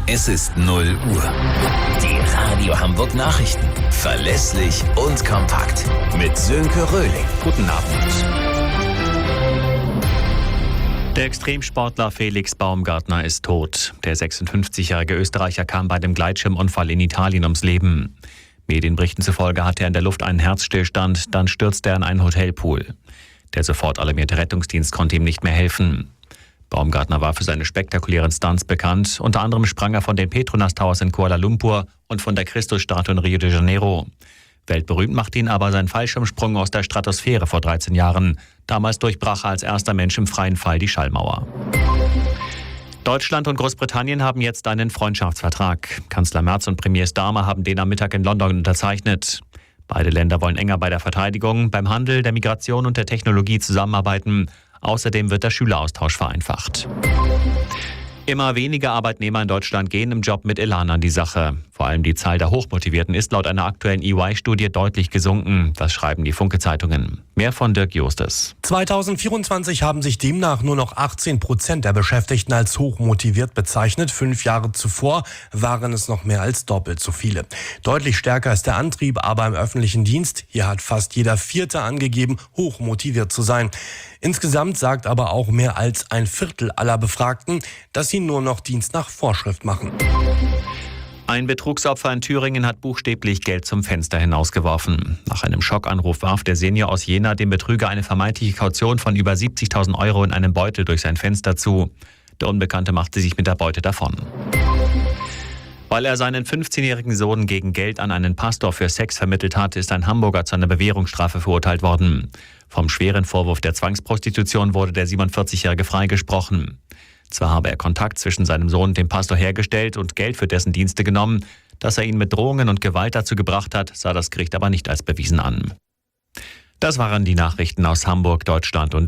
Es ist 0 Uhr. Die Radio Hamburg Nachrichten. Verlässlich und kompakt. Mit Sönke Röhling. Guten Abend. Der Extremsportler Felix Baumgartner ist tot. Der 56-jährige Österreicher kam bei dem Gleitschirmunfall in Italien ums Leben. Medienberichten zufolge hatte er in der Luft einen Herzstillstand, dann stürzte er in einen Hotelpool. Der sofort alarmierte Rettungsdienst konnte ihm nicht mehr helfen. Baumgartner war für seine spektakulären Stunts bekannt. Unter anderem sprang er von den Petronas Towers in Kuala Lumpur und von der Christusstatue in Rio de Janeiro. Weltberühmt machte ihn aber sein Fallschirmsprung aus der Stratosphäre vor 13 Jahren. Damals durchbrach er als erster Mensch im freien Fall die Schallmauer. Deutschland und Großbritannien haben jetzt einen Freundschaftsvertrag. Kanzler Merz und Premier Starmer haben den am Mittag in London unterzeichnet. Beide Länder wollen enger bei der Verteidigung, beim Handel, der Migration und der Technologie zusammenarbeiten. Außerdem wird der Schüleraustausch vereinfacht. Immer weniger Arbeitnehmer in Deutschland gehen im Job mit Elan an die Sache. Vor allem die Zahl der Hochmotivierten ist laut einer aktuellen EY-Studie deutlich gesunken. Das schreiben die Funke-Zeitungen. Mehr von Dirk Justes. 2024 haben sich demnach nur noch 18% der Beschäftigten als hochmotiviert bezeichnet. 5 Jahre zuvor waren es noch mehr als doppelt so viele. Deutlich stärker ist der Antrieb aber im öffentlichen Dienst. Hier hat fast jeder Vierte angegeben, hochmotiviert zu sein. Insgesamt sagt aber auch mehr als ein Viertel aller Befragten, dass sie nur noch Dienst nach Vorschrift machen. Ein Betrugsopfer in Thüringen hat buchstäblich Geld zum Fenster hinausgeworfen. Nach einem Schockanruf warf der Senior aus Jena dem Betrüger eine vermeintliche Kaution von über 70.000 Euro in einem Beutel durch sein Fenster zu. Der Unbekannte machte sich mit der Beute davon. Weil er seinen 15-jährigen Sohn gegen Geld an einen Pastor für Sex vermittelt hat, ist ein Hamburger zu einer Bewährungsstrafe verurteilt worden. Vom schweren Vorwurf der Zwangsprostitution wurde der 47-Jährige freigesprochen. Zwar habe er Kontakt zwischen seinem Sohn und dem Pastor hergestellt und Geld für dessen Dienste genommen, dass er ihn mit Drohungen und Gewalt dazu gebracht hat, sah das Gericht aber nicht als bewiesen an. Das waren die Nachrichten aus Hamburg, Deutschland und